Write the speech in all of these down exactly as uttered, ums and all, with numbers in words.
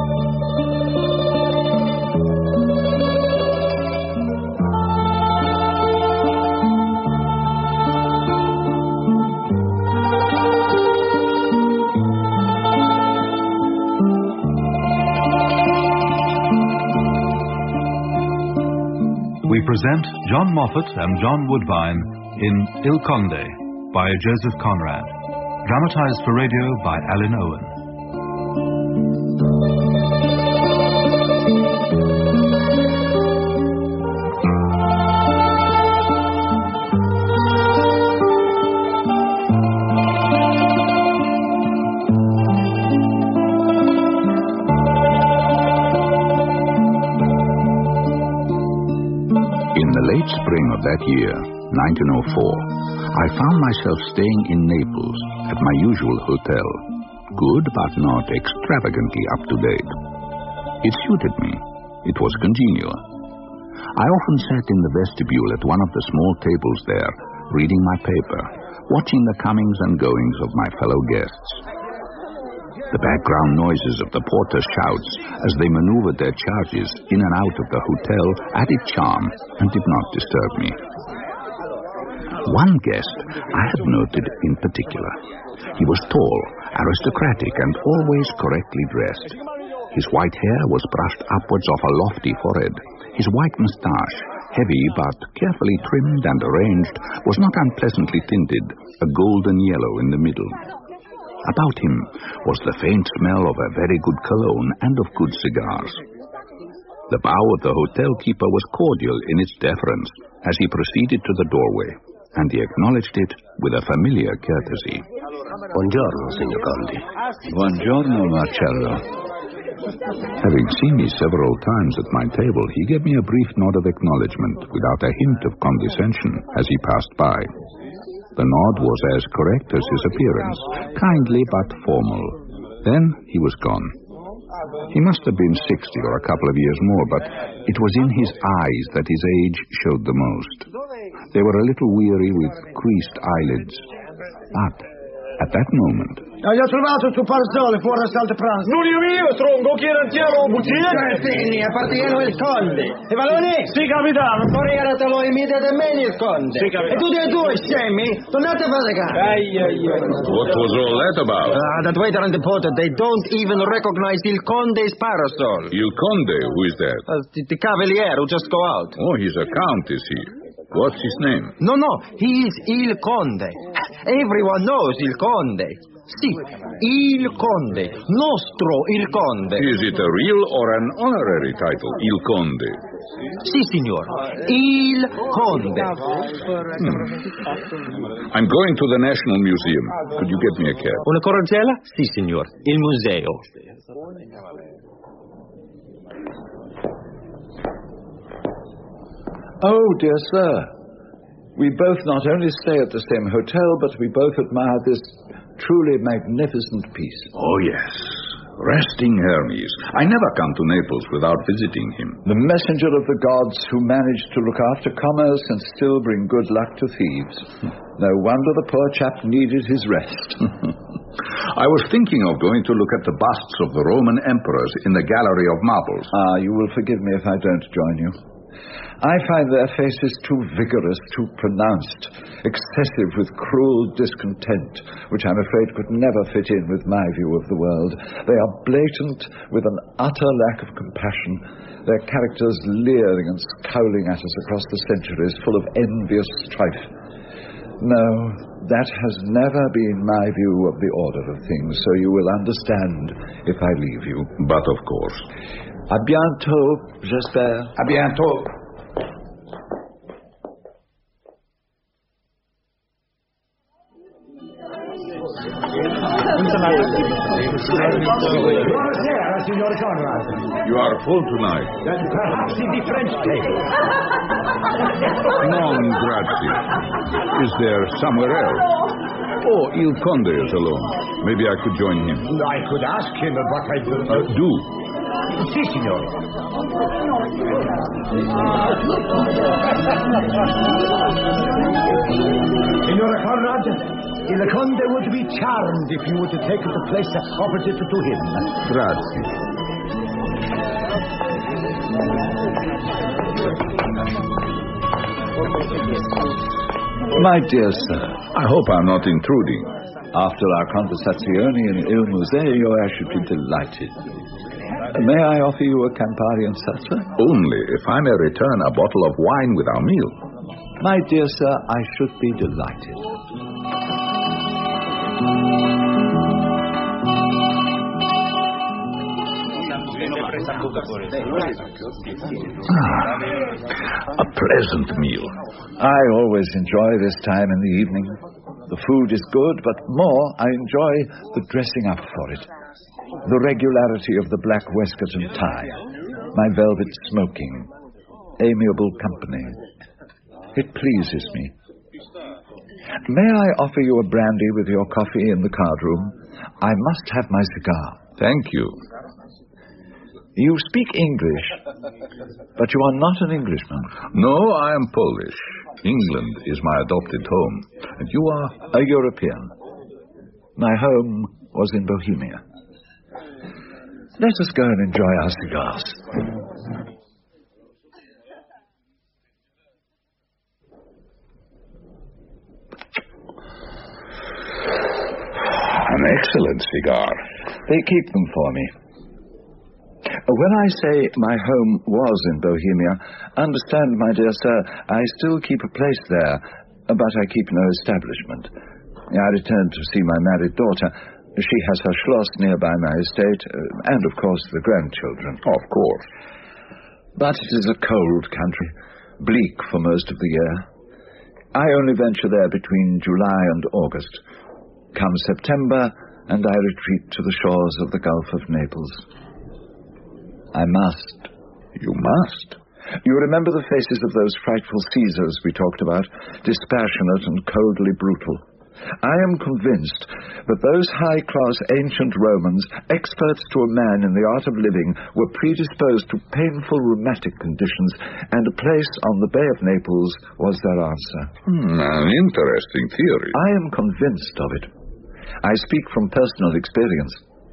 We present John Moffat and John Woodvine in Il Conde by Joseph Conrad, dramatized for radio by Alan Owen. Late spring of that year, nineteen oh four, I found myself staying in Naples at my usual hotel, good but not extravagantly up to date. It suited me. It was congenial. I often sat in the vestibule at one of the small tables there, reading my paper, watching the comings and goings of my fellow guests. The background noises of the porter's shouts as they maneuvered their charges in and out of the hotel added charm and did not disturb me. One guest I had noted in particular. He was tall, aristocratic, and always correctly dressed. His white hair was brushed upwards off a lofty forehead. His white moustache, heavy but carefully trimmed and arranged, was not unpleasantly tinted, a golden yellow in the middle. About him was the faint smell of a very good cologne and of good cigars. The bow of the hotel keeper was cordial in its deference as he proceeded to the doorway, and he acknowledged it with a familiar courtesy. Buongiorno, Signor Conde. Buongiorno, Marcello. Having seen me several times at my table, he gave me a brief nod of acknowledgement without a hint of condescension as he passed by. The nod was as correct as his appearance, kindly but formal. Then he was gone. He must have been sixty or a couple of years more, but it was in his eyes that his age showed the most. They were a little weary with creased eyelids. But at that moment... Gli ho trovato sto parzole fuori al salto pranzo. Non io io, strongo, chi era antiamo, bugie? Certini, appartiene il conde. E valone? Sì, capitano. Corriere te lo immediatamente il conde. Sì, capitano. E tutti e due, scemi, tornate a fare casa. Ai, ai, ai. What was all that about? Uh, that waiter and the porter, they don't even recognize il conde's parasol. Il Conde, who is that? Uh, the, the cavalier who just go out. Oh, he's a count, is he? What's his name? No, no, he is Il Conde. Everyone knows Il Conde. Sì, Il Conde, nostro Il Conde. Is it a real or an honorary title, Il Conde? Sì, signor, Il Conde. Hmm. I'm going to the National Museum. Could you get me a cab? Una cordiale? Sì, signor, il museo. Oh, dear sir. We both not only stay at the same hotel, but we both admire this truly magnificent piece. Oh, yes. Resting Hermes. I never come to Naples without visiting him. The messenger of the gods who managed to look after commerce and still bring good luck to thieves. No wonder the poor chap needed his rest. I was thinking of going to look at the busts of the Roman emperors in the Gallery of Marbles. Ah, you will forgive me if I don't join you. I find their faces too vigorous, too pronounced, excessive with cruel discontent, which I'm afraid could never fit in with my view of the world. They are blatant with an utter lack of compassion, their characters leering and scowling at us across the centuries, full of envious strife. No, that has never been my view of the order of things, so you will understand if I leave you. But of course. À bientôt, j'espère. À bientôt. Buonasera, signor Conrad. You are full tonight. Perhaps in the French table. Non, grazie. Is there somewhere else? Oh, Il Conde is alone. Maybe I could join him. I could ask him, but I don't know. Uh, do. Si, signor. Signora Conrad, Il Conde would be charmed if you were to take the place opposite to him. Grazie. My dear sir, I hope I'm not intruding. after our conversazione in Il Museo, I should be delighted. May I offer you a Campari and seltzer? Only if I may return a bottle of wine with our meal. My dear sir, I should be delighted. Ah, a pleasant meal. I always enjoy this time in the evening. The food is good, but more, I enjoy the dressing up for it. The regularity of the black waistcoat and tie, my velvet smoking, amiable company. It pleases me. May I offer you a brandy with your coffee in the card room? I must have my cigar. Thank you. You speak English, but you are not an Englishman. No, I am Polish. England is my adopted home. And you are? A European. My home was in Bohemia. Let us go and enjoy our cigars. An excellent cigar. They keep them for me. When I say my home was in Bohemia, understand, my dear sir, I still keep a place there, but I keep no establishment. I returned to see my married daughter. She has her schloss nearby my estate, uh, and, of course, the grandchildren. Of course. But it is a cold country, bleak for most of the year. I only venture there between July and August. Come September, and I retreat to the shores of the Gulf of Naples. I must. You must. You remember the faces of those frightful Caesars we talked about, dispassionate and coldly brutal. I am convinced that those high-class ancient Romans, experts to a man in the art of living, were predisposed to painful rheumatic conditions, and a place on the Bay of Naples was their answer. Hmm, an interesting theory. I am convinced of it. I speak from personal experience.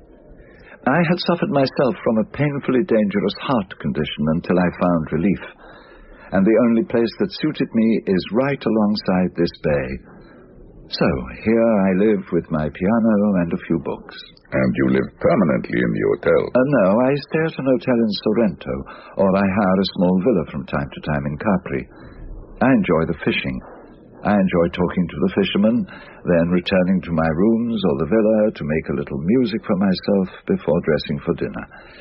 I had suffered myself from a painfully dangerous heart condition until I found relief. And the only place that suited me is right alongside this bay. So, here I live with my piano and a few books. And you live permanently in the hotel? Uh, no, I stay at an hotel in Sorrento, or I hire a small villa from time to time in Capri. I enjoy the fishing. I enjoy talking to the fishermen, then returning to my rooms or the villa to make a little music for myself before dressing for dinner.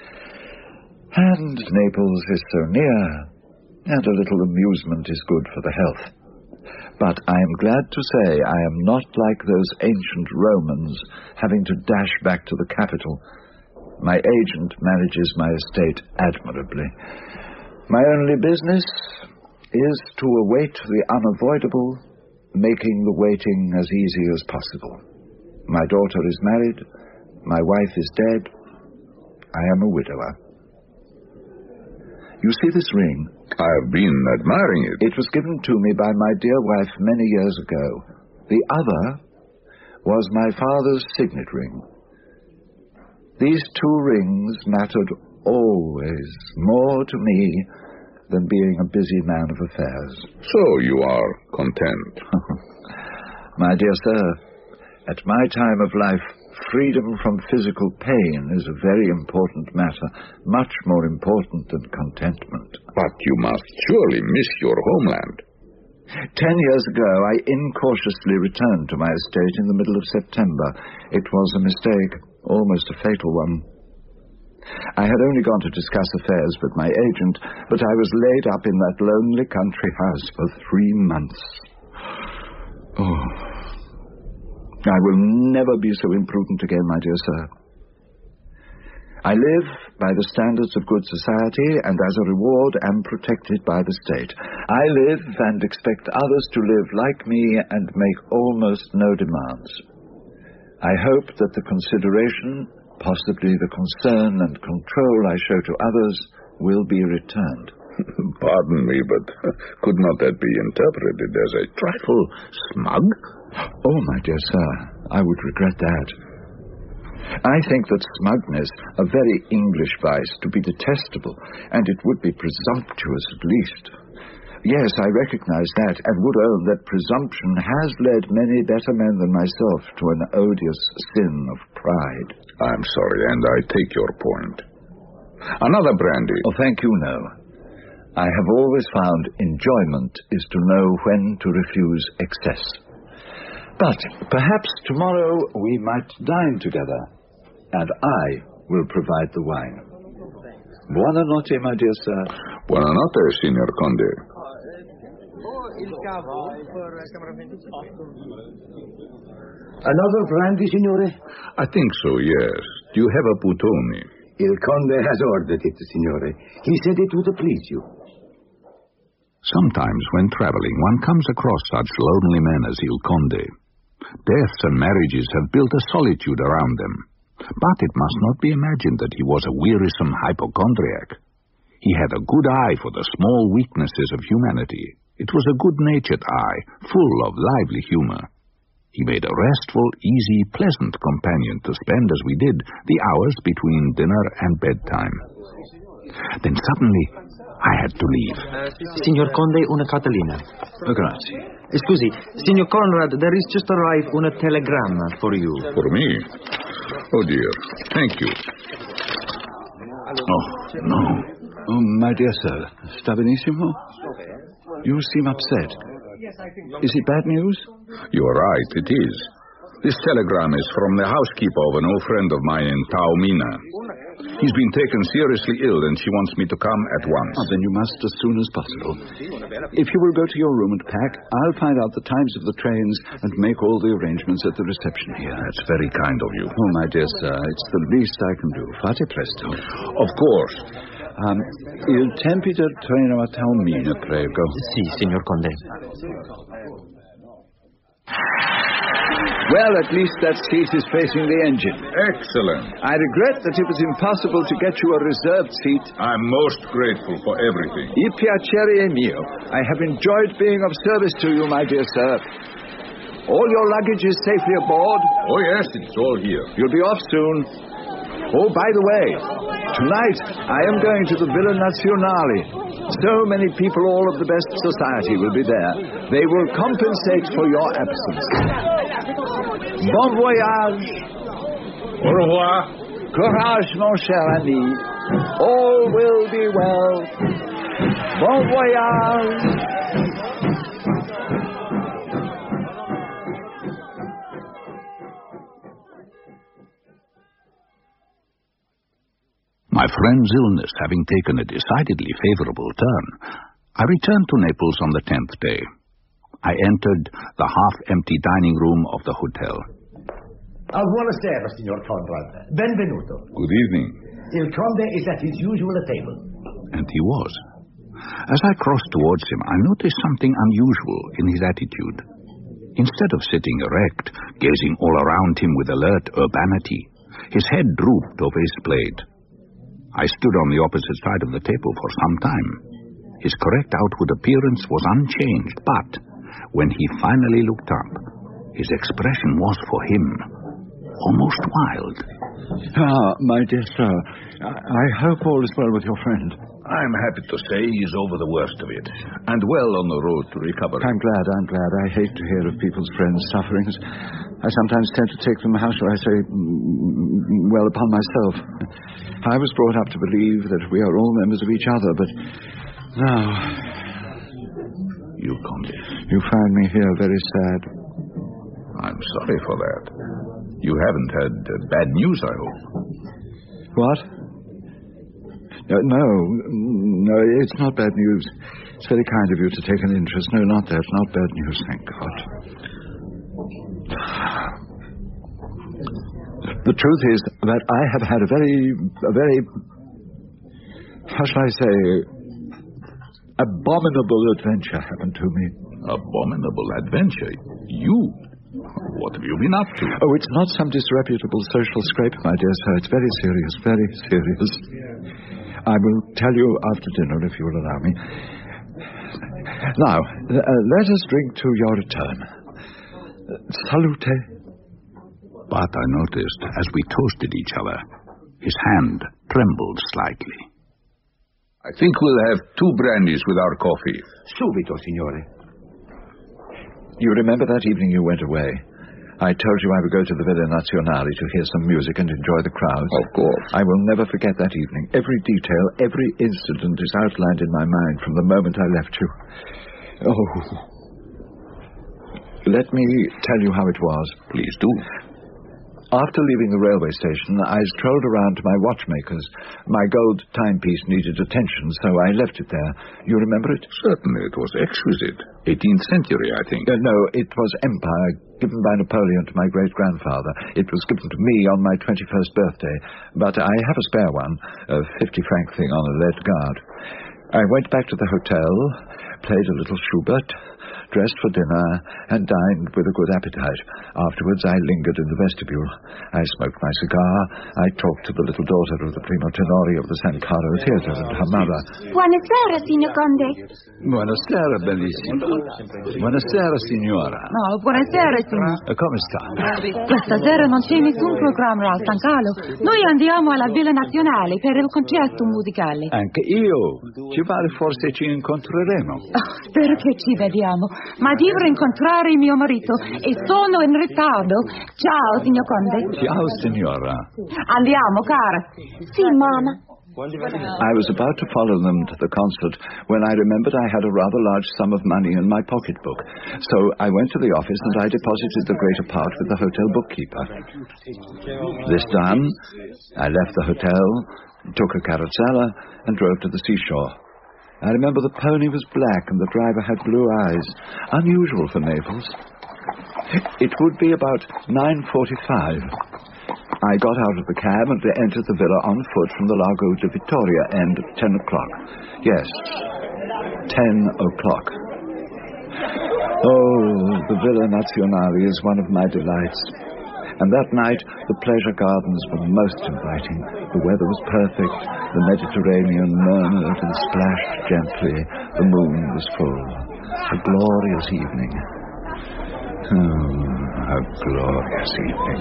And Naples is so near, and a little amusement is good for the health. But I am glad to say I am not like those ancient Romans, having to dash back to the capital. My agent manages my estate admirably. My only business is to await the unavoidable, making the waiting as easy as possible. My daughter is married. My wife is dead. I am a widower. You see this ring? I have been admiring it. It was given to me by my dear wife many years ago. The other was my father's signet ring. These two rings mattered always more to me than being a busy man of affairs. So you are content? My dear sir, at my time of life, freedom from physical pain is a very important matter, much more important than contentment. But you must surely miss your homeland. Ten years ago, I incautiously returned to my estate in the middle of September. It was a mistake, almost a fatal one. I had only gone to discuss affairs with my agent, but I was laid up in that lonely country house for three months. Oh, I will never be so imprudent again, my dear sir. I live by the standards of good society, and as a reward am protected by the state. I live and expect others to live like me and make almost no demands. I hope that the consideration, possibly the concern and control I show to others, will be returned. Pardon me, but could not that be interpreted as a trifle smug? Oh, my dear sir, I would regret that. I think that smugness, a very English vice, to be detestable, and it would be presumptuous at least. Yes, I recognize that, and would own that presumption has led many better men than myself to an odious sin of pride. I'm sorry, and I take your point. Another brandy. Oh, thank you, no. I have always found enjoyment is to know when to refuse excess. But perhaps tomorrow we might dine together, and I will provide the wine. Buonanotte, my dear sir. Buonanotte, Signor Conde. Another brandy, signore? I think so, yes. Do you have a Buitoni? Il Conde has ordered it, signore. He said it would please you. Sometimes when traveling, one comes across such lonely men as Il Conde. Deaths and marriages have built a solitude around them. But it must not be imagined that he was a wearisome hypochondriac. He had a good eye for the small weaknesses of humanity. It was a good-natured eye, full of lively humor. He made a restful, easy, pleasant companion to spend, as we did, the hours between dinner and bedtime. Then suddenly, I had to leave. Uh, Signor Conde, una cartellina. Oh, grazie. Scusi, Signor Conrad, there is just arrived una telegramma for you. For me? Oh, dear. Thank you. Oh, no. Oh, my dear sir, sta benissimo? You seem upset. Is it bad news? You are right, it is. This telegram is from the housekeeper of an old friend of mine in Taormina. He's been taken seriously ill, and she wants me to come at once. Oh, then you must as soon as possible. If you will go to your room and pack, I'll find out the times of the trains and make all the arrangements at the reception here. That's very kind of you. Oh, my dear sir, it's the least I can do. Fate presto. Of course. Um, il tempi del treno a Taormina, prego. Sì, Signor Conde. Well, at least that seat is facing the engine. Excellent. I regret that it was impossible to get you a reserved seat. I'm most grateful for everything. Il piacere è mio. I have enjoyed being of service to you, my dear sir. All your luggage is safely aboard? Oh, yes, it's all here. You'll be off soon. Oh, by the way, tonight I am going to the Villa Nazionale. So many people, all of the best society, will be there. They will compensate for your absence. Bon voyage. Au revoir. Courage, mon cher ami. All will be well. Bon voyage. My friend's illness having taken a decidedly favorable turn, I returned to Naples on the tenth day. I entered the half-empty dining room of the hotel. Ah, buonasera, signor Conrad. Benvenuto. Good evening. Il Conde is at his usual table. And he was. As I crossed towards him, I noticed something unusual in his attitude. Instead of sitting erect, gazing all around him with alert urbanity, his head drooped over his plate. I stood on the opposite side of the table for some time. His correct outward appearance was unchanged, but when he finally looked up, his expression was for him almost wild. Ah, my dear sir, I hope all is well with your friend. I'm happy to say he's over the worst of it, and well on the road to recovery. I'm glad, I'm glad. I hate to hear of people's friends' sufferings. I sometimes tend to take them, how shall I say, well, upon myself. I was brought up to believe that we are all members of each other, but now... You, Conde. You find me here very sad. I'm sorry for that. You haven't had uh, bad news, I hope. What? Uh, no, no, it's not bad news. It's very kind of you to take an interest. No, not that. Not bad news, thank God. The truth is that I have had a very, a very, how shall I say, abominable adventure happen to me. Abominable adventure? You? What have you been up to? Oh, it's not some disreputable social scrape, my dear sir. It's very serious, very serious. I will tell you after dinner, if you will allow me. Now, uh, let us drink to your return. Uh, salute. But I noticed, as we toasted each other, his hand trembled slightly. I think we'll have two brandies with our coffee. Subito, signore. You remember that evening you went away? I told you I would go to the Villa Nazionale to hear some music and enjoy the crowds. Of course. I will never forget that evening. Every detail, every incident is outlined in my mind from the moment I left you. Oh. Let me tell you how it was. Please do. After leaving the railway station, I strolled around to my watchmaker's. My gold timepiece needed attention, so I left it there. You remember it? Certainly, it was exquisite. eighteenth century, I think. Uh, no, it was Empire, given by Napoleon to my great-grandfather. It was given to me on my twenty-first birthday, but I have a spare one, a fifty-franc thing on a lead guard. I went back to the hotel, played a little Schubert, dressed for dinner, and dined with a good appetite. Afterwards, I lingered in the vestibule. I smoked my cigar. I talked to the little daughter of the primo tenore of the San Carlo Theatre and her mother. Buonasera, signor Conde. Buonasera, bellissima. Buonasera, signora. No, buonasera, signor. Come sta? Questa sera non c'è nessun programma al San Carlo. Noi andiamo alla Villa Nazionale per il concerto musicale. Anche io. Ci pare forse ci incontreremo. Oh, spero che ci vediamo. Ma devo incontrare mio marito e sono in ritardo. Ciao, signor Conde. Ciao, signora. Andiamo, cara. Sì, mamma. I was about to follow them to the concert when I remembered I had a rather large sum of money in my pocketbook. So I went to the office and I deposited the greater part with the hotel bookkeeper. This done, I left the hotel, took a carrozzella, and drove to the seashore. I remember the pony was black and the driver had blue eyes. Unusual for Naples. It would be about nine forty-five. I got out of the cab and entered the villa on foot from the Lago di Vittoria end at ten o'clock. Yes, ten o'clock. Oh, the Villa Nazionale is one of my delights. And that night, the pleasure gardens were most inviting. The weather was perfect. The Mediterranean murmured and splashed gently. The moon was full. A glorious evening. Oh, a glorious evening.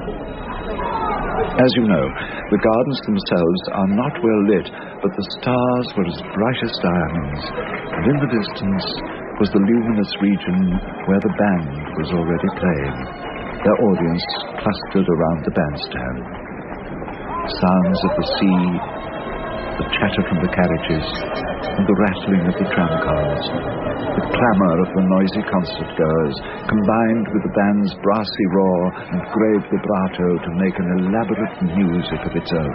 As you know, the gardens themselves are not well lit, but the stars were as bright as diamonds. And in the distance was the luminous region where the band was already playing. Their audience clustered around the bandstand. Sounds of the sea, the chatter from the carriages, and the rattling of the tramcars, the clamour of the noisy concert-goers, combined with the band's brassy roar and grave vibrato to make an elaborate music of its own.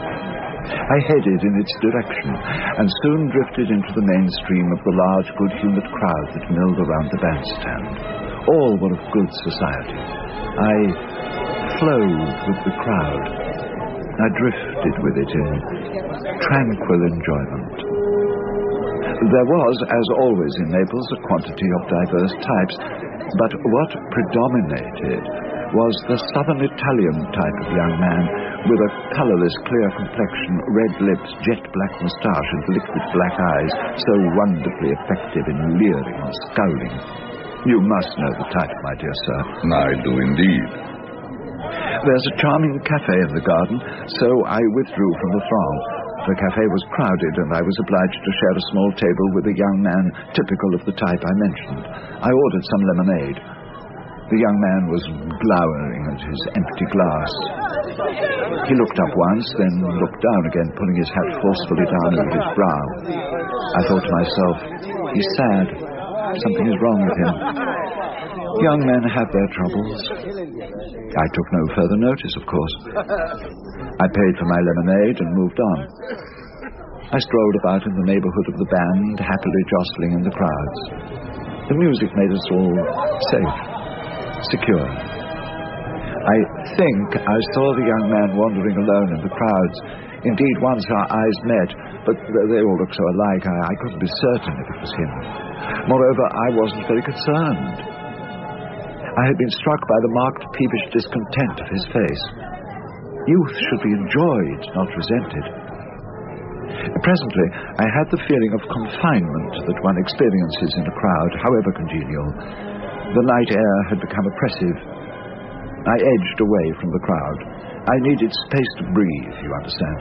I headed in its direction, and soon drifted into the mainstream of the large, good-humoured crowd that milled around the bandstand. All were of good society. I flowed with the crowd. I drifted with it in tranquil enjoyment. There was, as always in Naples, a quantity of diverse types, but what predominated was the southern Italian type of young man with a colourless, clear complexion, red lips, jet-black moustache, and liquid black eyes, so wonderfully effective in leering and scowling. You must know the type, my dear sir. I do indeed. There's a charming cafe in the garden, so I withdrew from the throng. The cafe was crowded, and I was obliged to share a small table with a young man typical of the type I mentioned. I ordered some lemonade. The young man was glowering at his empty glass. He looked up once, then looked down again, pulling his hat forcefully down over his brow. I thought to myself, he's sad. Something is wrong with him. Young men have their troubles. I took no further notice, of course. I paid for my lemonade and moved on. I strolled about in the neighbourhood of the band, happily jostling in the crowds. The music made us all safe, secure. I think I saw the young man wandering alone in the crowds. Indeed, once our eyes met, but they all looked so alike, I, I couldn't be certain if it was him. Moreover, I wasn't very concerned. I had been struck by the marked peevish discontent of his face. Youth should be enjoyed, not resented. Presently, I had the feeling of confinement that one experiences in a crowd, however congenial. The night air had become oppressive. I edged away from the crowd. I needed space to breathe, you understand.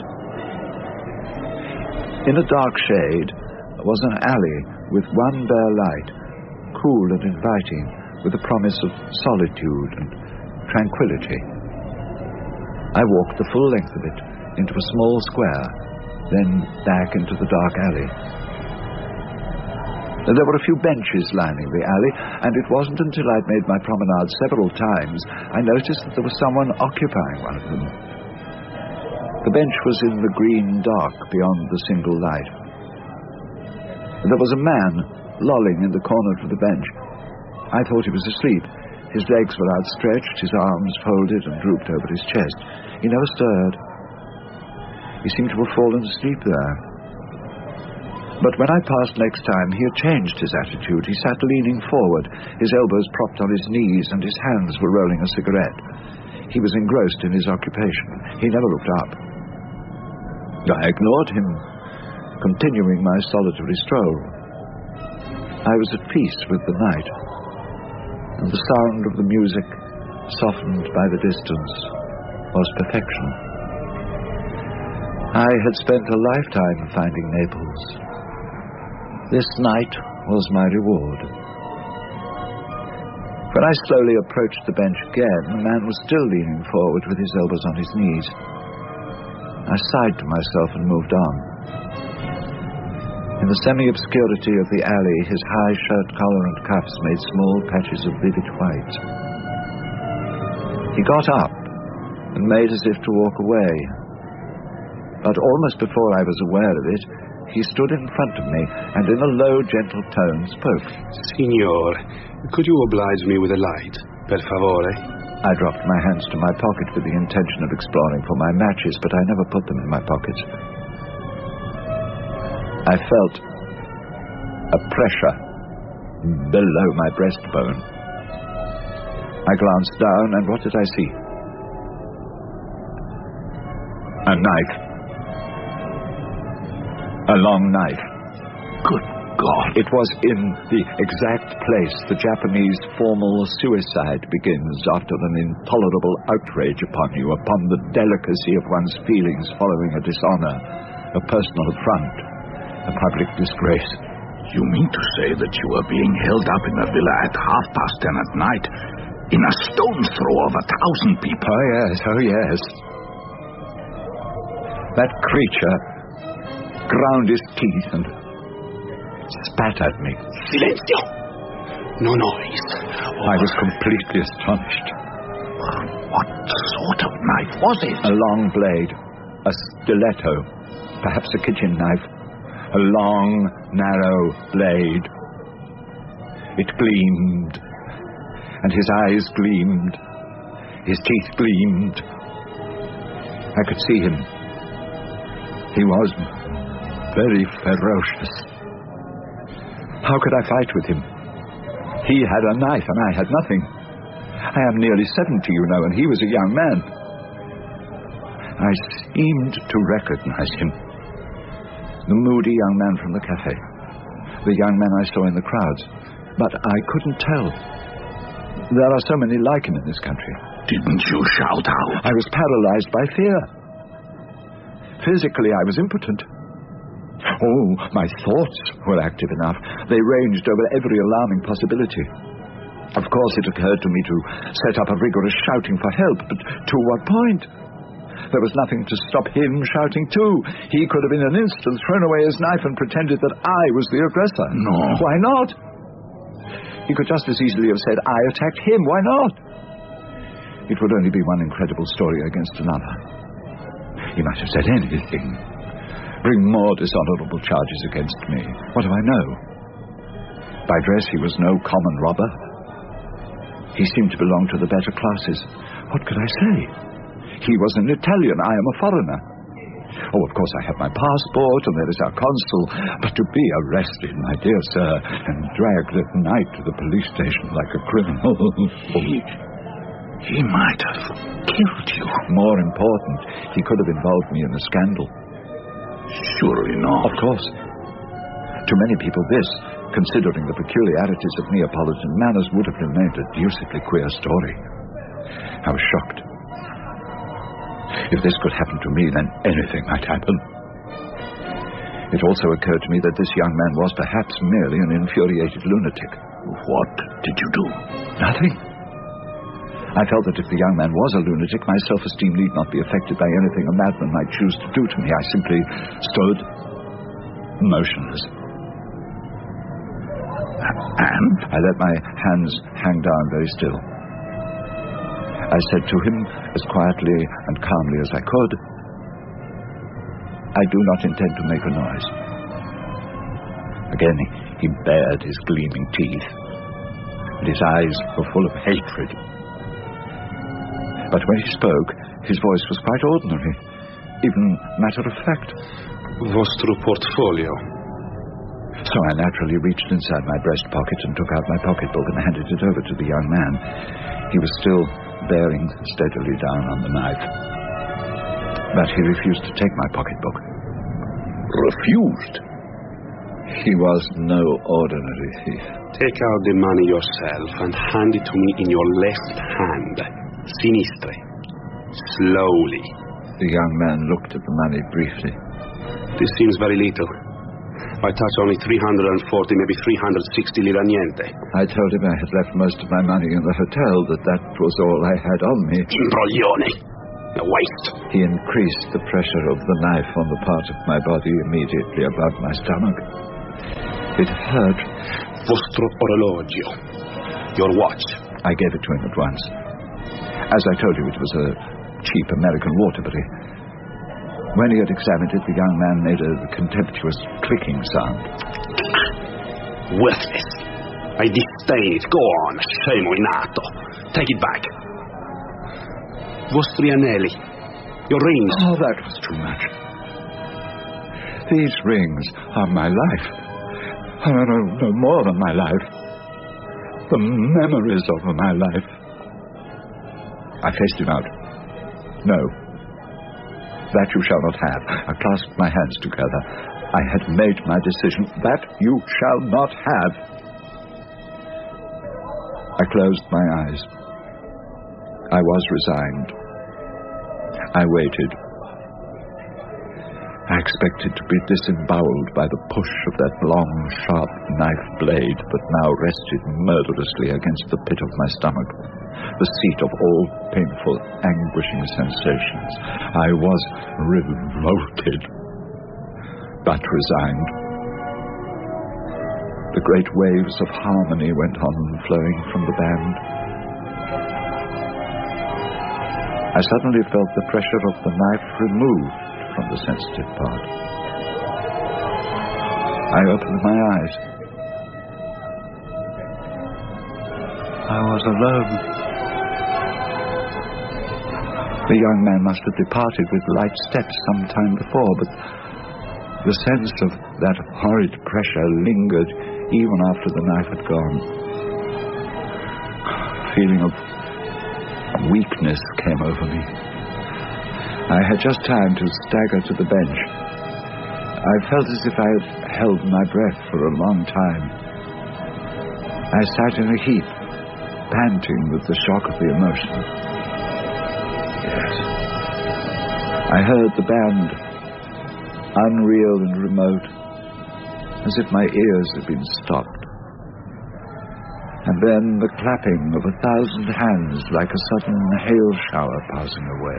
In a dark shade was an alley with one bare light, cool and inviting, with a promise of solitude and tranquility. I walked the full length of it, into a small square, then back into the dark alley. There were a few benches lining the alley, and it wasn't until I'd made my promenade several times I noticed that there was someone occupying one of them. The bench was in the green dark beyond the single light. There was a man lolling in the corner of the bench. I thought he was asleep. His legs were outstretched, his arms folded and drooped over his chest. He never stirred. He seemed to have fallen asleep there. But when I passed next time, he had changed his attitude. He sat leaning forward, his elbows propped on his knees, and his hands were rolling a cigarette. He was engrossed in his occupation. He never looked up. I ignored him, continuing my solitary stroll. I was at peace with the night, and the sound of the music, softened by the distance, was perfection. I had spent a lifetime finding Naples. This night was my reward. When I slowly approached the bench again, the man was still leaning forward with his elbows on his knees. I sighed to myself and moved on. In the semi-obscurity of the alley, his high shirt collar and cuffs made small patches of vivid white. He got up and made as if to walk away. But almost before I was aware of it, he stood in front of me and in a low, gentle tone spoke. Signor, could you oblige me with a light, per favore? I dropped my hands to my pocket with the intention of exploring for my matches, but I never put them in my pockets. I felt a pressure below my breastbone. I glanced down, and what did I see? A knife. A long knife. Good God. It was in the exact place the Japanese formal suicide begins after an intolerable outrage upon you, upon the delicacy of one's feelings following a dishonor, a personal affront, a public disgrace. You mean to say that you were being held up in a villa at half past ten at night, in a stone's throw of a thousand people? Oh, yes, oh, yes. That creature ground his teeth and spat at me. Silenzio! No noise. Oh. I was completely astonished. What sort of knife was it? A long blade, a stiletto, perhaps a kitchen knife. A long, narrow blade. It gleamed, and his eyes gleamed, his teeth gleamed. I could see him. He was very ferocious. How could I fight with him? He had a knife and I had nothing. I am nearly seventy, you know, and he was a young man. I seemed to recognize him. The moody young man from the cafe. The young man I saw in the crowds. But I couldn't tell. There are so many like him in this country. Didn't you shout out? I was paralyzed by fear. Physically, I was impotent. Oh, my thoughts were active enough. They ranged over every alarming possibility. Of course, it occurred to me to set up a rigorous shouting for help, but to what point? There was nothing to stop him shouting too. He could have in an instant thrown away his knife and pretended that I was the aggressor. No. Why not? He could just as easily have said, I attacked him. Why not? It would only be one incredible story against another. He might have said anything. Bring more dishonorable charges against me. What do I know? By dress, he was no common robber. He seemed to belong to the better classes. What could I say? He was an Italian. I am a foreigner. Oh, of course, I have my passport, and there is our consul. But to be arrested, my dear sir, and dragged at night to the police station like a criminal... He... he might have killed you. More important, he could have involved me in a scandal. Surely not. Of course. To many people, this, considering the peculiarities of Neapolitan manners, would have remained a deucedly queer story. I was shocked. If this could happen to me, then anything might happen. It also occurred to me that this young man was perhaps merely an infuriated lunatic. What did you do? Nothing. I felt that if the young man was a lunatic, my self-esteem need not be affected by anything a madman might choose to do to me. I simply stood motionless. And? I let my hands hang down very still. I said to him as quietly and calmly as I could, I do not intend to make a noise. Again, he bared his gleaming teeth, and his eyes were full of hatred. But when he spoke, his voice was quite ordinary, even matter-of-fact. Vostro portfolio. So I naturally reached inside my breast pocket and took out my pocketbook and handed it over to the young man. He was still bearing steadily down on the knife. But he refused to take my pocketbook. Refused? He was no ordinary thief. Take out the money yourself and hand it to me in your left hand. Sinistre. Slowly. The young man looked at the money briefly. This seems very little. I touch only three hundred forty, maybe three hundred sixty lira niente. I told him I had left most of my money in the hotel, that that was all I had on me. Imbroglione. A waste. He increased the pressure of the knife on the part of my body immediately above my stomach. It hurt. Vostro orologio. Your watch. I gave it to him at once. As I told you, it was a cheap American Waterbury. When he had examined it, the young man made a contemptuous clicking sound. Worthless. I disdain it. Go on, scemo inato. Take it back. Vostri anelli. Your rings. Oh, that was too much. These rings are my life. Oh, no, no more than my life. The memories of my life. I faced him out. No. That you shall not have. I clasped my hands together. I had made my decision. That you shall not have. I closed my eyes. I was resigned. I waited. I expected to be disemboweled by the push of that long, sharp knife blade that now rested murderously against the pit of my stomach, the seat of all painful, anguishing sensations. I was revolted, but resigned. The great waves of harmony went on flowing from the band. I suddenly felt the pressure of the knife removed from the sensitive part. I opened my eyes. I was alone. The young man must have departed with light steps some time before, but the sense of that horrid pressure lingered even after the knife had gone. A feeling of weakness came over me. I had just time to stagger to the bench. I felt as if I had held my breath for a long time. I sat in a heap, panting with the shock of the emotion. Yes. I heard the band, unreal and remote, as if my ears had been stopped. And then the clapping of a thousand hands like a sudden hail shower passing away.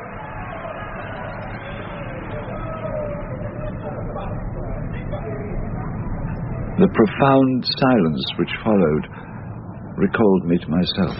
The profound silence which followed recalled me to myself.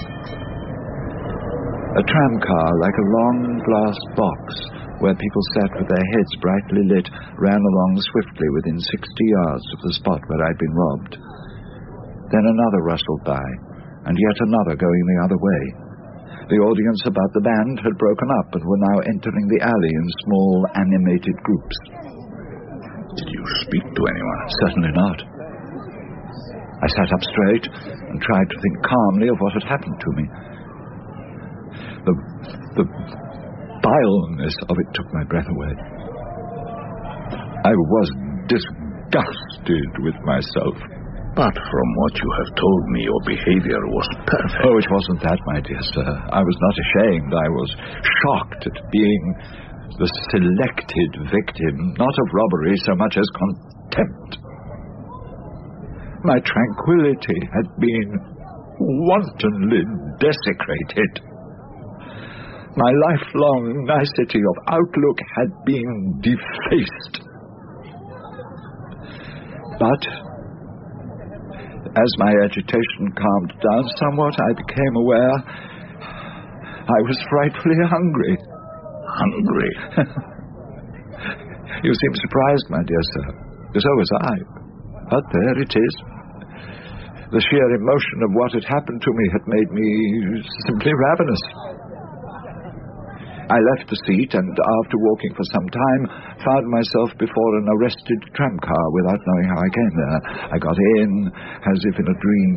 A tramcar, like a long glass box, where people sat with their heads brightly lit, ran along swiftly within sixty yards of the spot where I'd been robbed. Then another rustled by, and yet another going the other way. The audience about the band had broken up and were now entering the alley in small, animated groups. Did you speak to anyone? Certainly not. I sat up straight and tried to think calmly of what had happened to me. The, the vileness of it took my breath away. I was disgusted with myself. But from what you have told me, your behavior was perfect. Oh, it wasn't that, my dear sir. I was not ashamed. I was shocked at being the selected victim, not of robbery so much as contempt. My tranquility had been wantonly desecrated. My lifelong nicety of outlook had been defaced. But as my agitation calmed down somewhat, I became aware I was frightfully hungry. Hungry? You seem surprised, my dear sir. So was I. But there it is. The sheer emotion of what had happened to me had made me simply ravenous. I left the seat and, after walking for some time, found myself before an arrested tramcar without knowing how I came there. I got in, as if in a dream,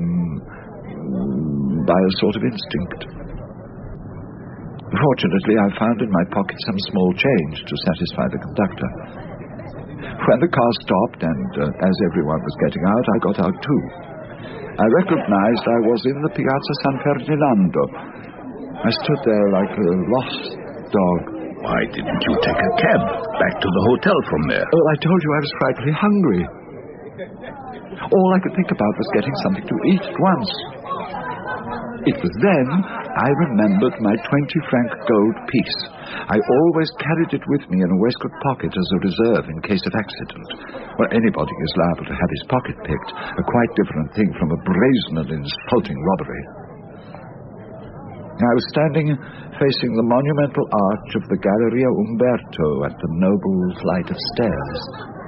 by a sort of instinct. Fortunately, I found in my pocket some small change to satisfy the conductor. When the car stopped, and uh, as everyone was getting out, I got out too. I recognized I was in the Piazza San Ferdinando. I stood there like a lost dog. Why didn't you take a cab back to the hotel from there? Oh, I told you I was frightfully hungry. All I could think about was getting something to eat at once. It was then I remembered my twenty-franc gold piece. I always carried it with me in a waistcoat pocket as a reserve in case of accident. Well, anybody is liable to have his pocket picked, a quite different thing from a brazen and insulting robbery. I was standing facing the monumental arch of the Galleria Umberto at the noble flight of stairs.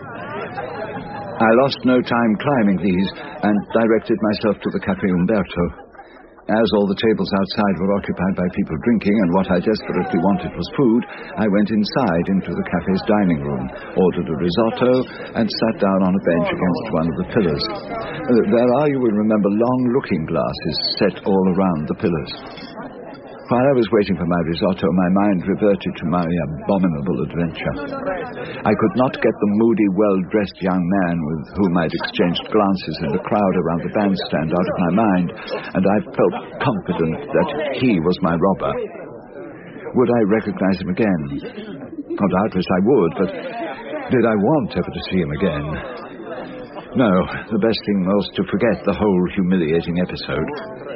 I lost no time climbing these and directed myself to the Café Umberto. As all the tables outside were occupied by people drinking and what I desperately wanted was food, I went inside into the cafe's dining room, ordered a risotto, and sat down on a bench against one of the pillars. Uh, there are, you will remember, long looking glasses set all around the pillars. While I was waiting for my risotto, my mind reverted to my abominable adventure. I could not get the moody, well-dressed young man with whom I'd exchanged glances in the crowd around the bandstand out of my mind, and I felt confident that he was my robber. Would I recognize him again? Oh, doubtless I would, but did I want ever to see him again? No, the best thing was to forget the whole humiliating episode.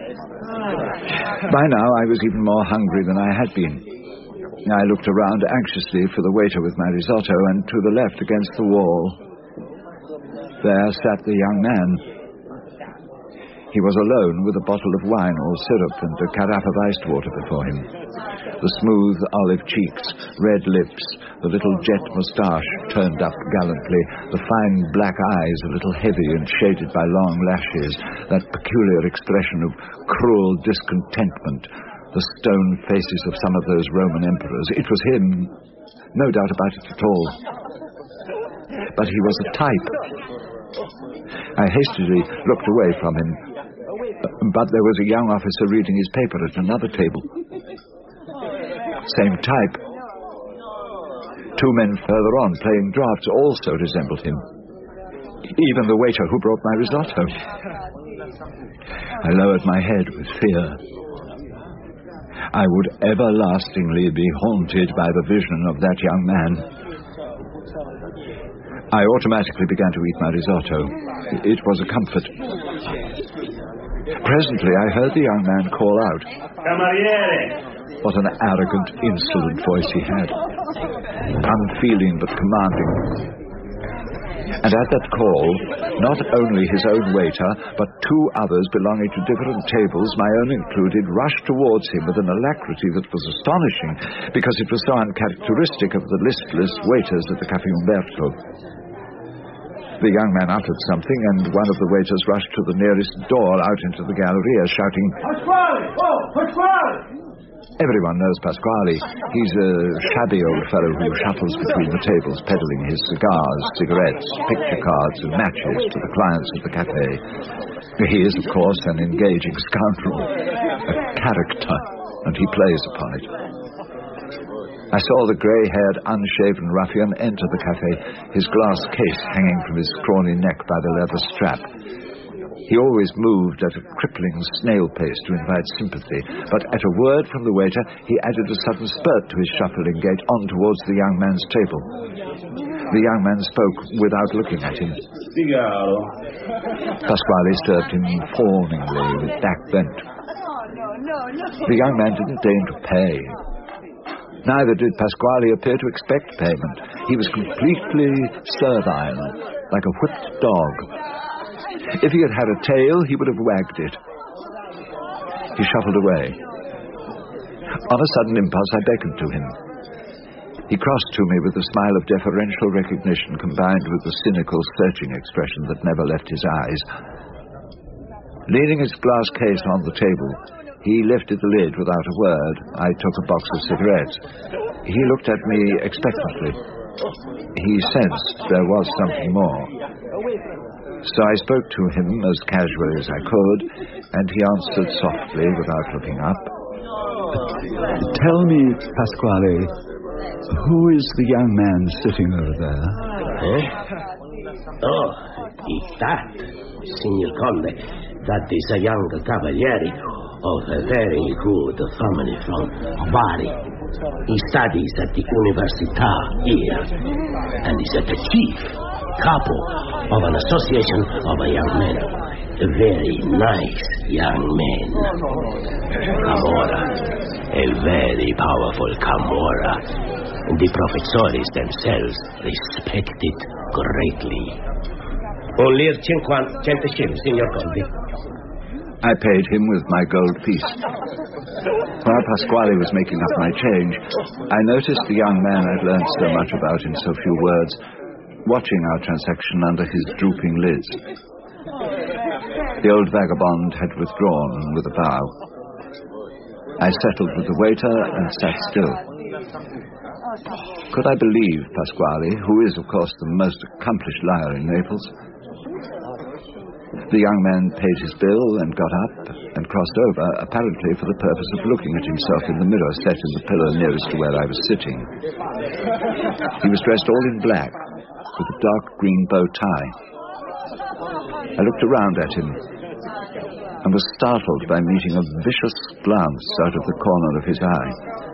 By now, I was even more hungry than I had been. I looked around anxiously for the waiter with my risotto, and to the left against the wall, there sat the young man. He was alone with a bottle of wine or syrup and a carafe of iced water before him. The smooth olive cheeks, red lips, the little jet moustache turned up gallantly, the fine black eyes a little heavy and shaded by long lashes, that peculiar expression of cruel discontentment, the stone faces of some of those Roman emperors. It was him, no doubt about it at all. But he was a type. I hastily looked away from him, but there was a young officer reading his paper at another table. Same type. Two men further on, playing draughts, also resembled him. Even the waiter who brought my risotto. I lowered my head with fear. I would everlastingly be haunted by the vision of that young man. I automatically began to eat my risotto. It was a comfort. Presently, I heard the young man call out. Cameriere! What an arrogant, insolent voice he had. Unfeeling but commanding. And at that call, not only his own waiter, but two others belonging to different tables, my own included, rushed towards him with an alacrity that was astonishing, because it was so uncharacteristic of the listless waiters at the Café Umberto. The young man uttered something, and one of the waiters rushed to the nearest door out into the Galleria, shouting, Pasquale! Oh, Pasquale! Everyone knows Pasquale. He's a shabby old fellow who shuffles between the tables, peddling his cigars, cigarettes, picture cards, and matches to the clients of the cafe. He is, of course, an engaging scoundrel, a character, and he plays upon it. I saw the grey-haired, unshaven ruffian enter the cafe, his glass case hanging from his scrawny neck by the leather strap. He always moved at a crippling snail pace to invite sympathy, but at a word from the waiter, he added a sudden spurt to his shuffling gait on towards the young man's table. The young man spoke without looking at him. Cigaro. Pasquale served him fawningly with back bent. The young man didn't deign to pay. Neither did Pasquale appear to expect payment. He was completely servile, like a whipped dog. If he had had a tail, he would have wagged it. He shuffled away. On a sudden impulse, I beckoned to him. He crossed to me with a smile of deferential recognition combined with the cynical, searching expression that never left his eyes. Leaning his glass case on the table, he lifted the lid without a word. I took a box of cigarettes. He looked at me expectantly. He sensed there was something more. So I spoke to him as casually as I could, and he answered softly without looking up. Tell me, Pasquale, who is the young man sitting over there? Oh, oh is that, Signor Conde, that is a young cavaliere of a very good family from Bari. He studies at the Università here, and is at the chief capo of an association of a young men. A very nice young man. Camorra. A very powerful Camorra. The professores themselves respect it greatly. Only cinquanta centesimi, Signor Conde. I paid him with my gold piece. While Pasquale was making up my change, I noticed the young man I'd learned so much about in so few words, watching our transaction under his drooping lids. The old vagabond had withdrawn with a bow. I settled with the waiter and sat still. Could I believe Pasquale, who is, of course, the most accomplished liar in Naples? The young man paid his bill and got up and crossed over, apparently for the purpose of looking at himself in the mirror set in the pillar nearest to where I was sitting. He was dressed all in black, with a dark green bow tie. I looked around at him and was startled by meeting a vicious glance out of the corner of his eye.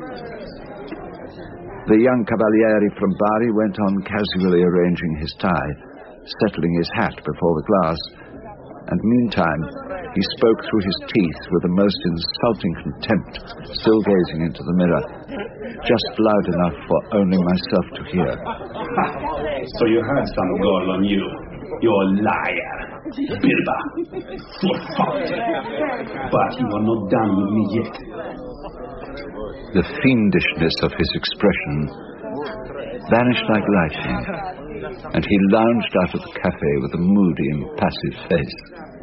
The young cavaliere from Bari went on casually arranging his tie, settling his hat before the glass, and meantime he spoke through his teeth with a most insulting contempt, still gazing into the mirror, just loud enough for only myself to hear. So you had some girl on you. You're a liar. Bilba. For fuck. But you are not done with me yet. The fiendishness of his expression vanished like lightning, and he lounged out of the cafe with a moody, impassive face.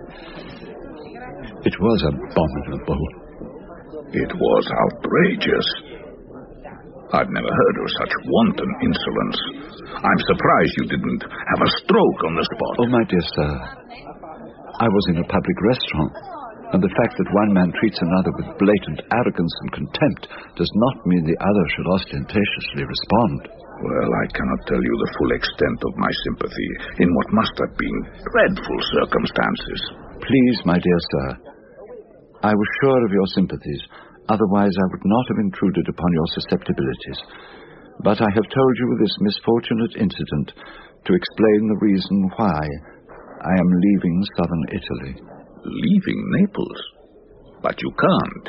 It was abominable. It was outrageous. I've never heard of such wanton insolence. I'm surprised you didn't have a stroke on the spot. Oh, my dear sir, I was in a public restaurant, and the fact that one man treats another with blatant arrogance and contempt does not mean the other should ostentatiously respond. Well, I cannot tell you the full extent of my sympathy in what must have been dreadful circumstances. Please, my dear sir, I was sure of your sympathies. Otherwise, I would not have intruded upon your susceptibilities. But I have told you of this misfortunate incident to explain the reason why I am leaving southern Italy. Leaving Naples? But you can't.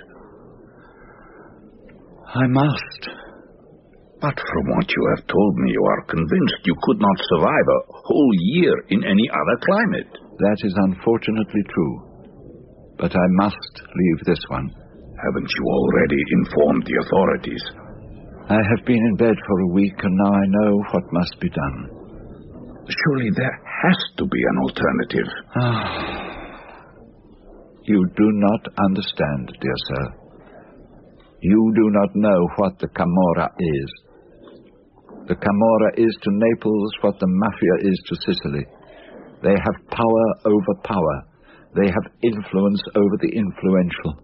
I must. But from what you have told me, you are convinced you could not survive a whole year in any other climate. That is unfortunately true. But I must leave this one. Haven't you already informed the authorities? I have been in bed for a week, and now I know what must be done. Surely there has to be an alternative. You do not understand, dear sir. You do not know what the Camorra is. The Camorra is to Naples what the Mafia is to Sicily. They have power over power. They have influence over the influential.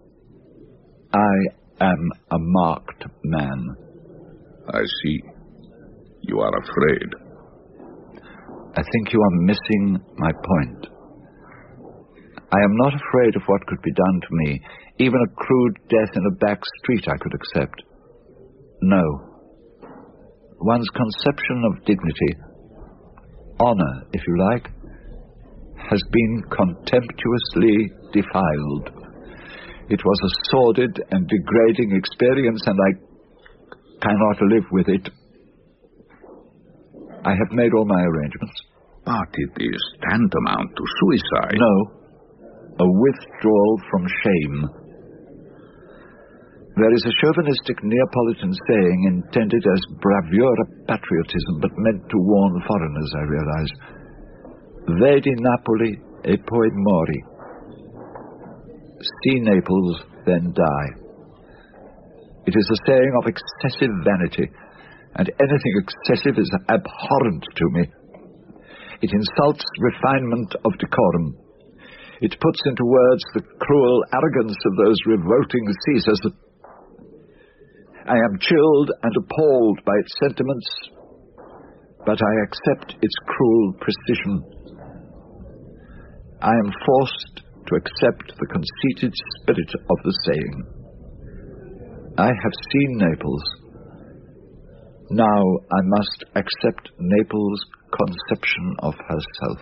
I am a marked man. I see. You are afraid. I think you are missing my point. I am not afraid of what could be done to me. Even a crude death in a back street I could accept. No. One's conception of dignity, honor, if you like, has been contemptuously defiled. It was a sordid and degrading experience, and I cannot live with it. I have made all my arrangements. But it is tantamount to suicide. No. A withdrawal from shame. There is a chauvinistic Neapolitan saying intended as bravura patriotism, but meant to warn foreigners, I realize. Vedi Napoli e poi mori. See Naples, then die. It is a saying of excessive vanity, and anything excessive is abhorrent to me. It insults refinement of decorum. It puts into words the cruel arrogance of those revolting Caesars. I am chilled and appalled by its sentiments, but I accept its cruel precision. I am forced to accept the conceited spirit of the saying. I have seen Naples. Now I must accept Naples' conception of herself.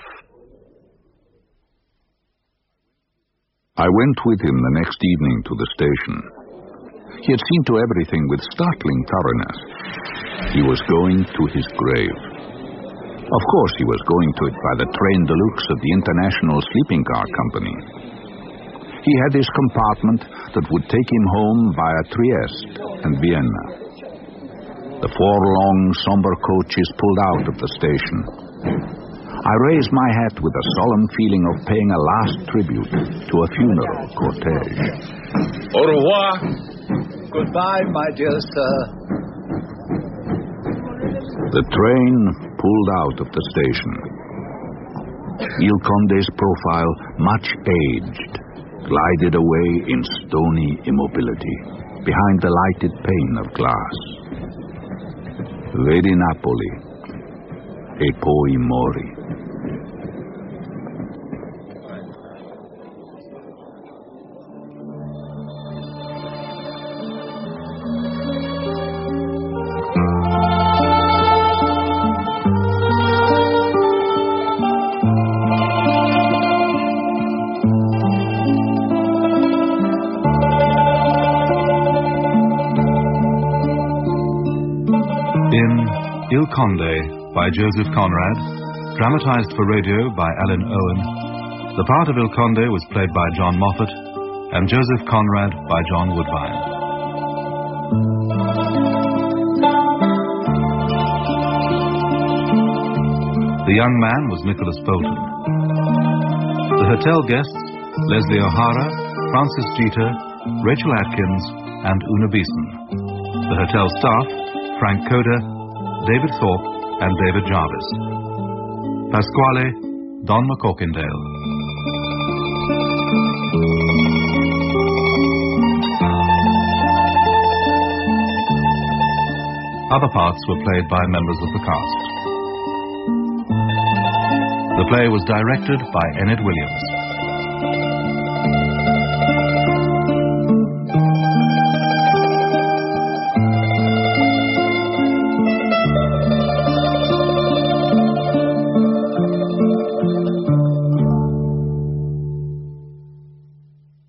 I went with him the next evening to the station. He had seen to everything with startling thoroughness. He was going to his grave. Of course he was going to it by the train de luxe of the International Sleeping Car Company. He had his compartment that would take him home via Trieste and Vienna. The four long, somber coaches pulled out of the station. I raised my hat with a solemn feeling of paying a last tribute to a funeral cortege. Au revoir. Goodbye, my dear sir. The train pulled out of the station. Il Conde's profile, much aged, glided away in stony immobility behind the lighted pane of glass. Vedi Napoli e poi mori. Il Conde by Joseph Conrad, dramatized for radio by Alan Owen. The part of Il Conde was played by John Moffat and Joseph Conrad by John Woodbine. The young man was Nicholas Bolton. The hotel guests, Leslie O'Hara, Francis Jeter, Rachel Atkins, and Una Beeson. The hotel staff, Frank Coda, David Thorpe, and David Jarvis. Pasquale, Don McCorkindale. Other parts were played by members of the cast. The play was directed by Enid Williams.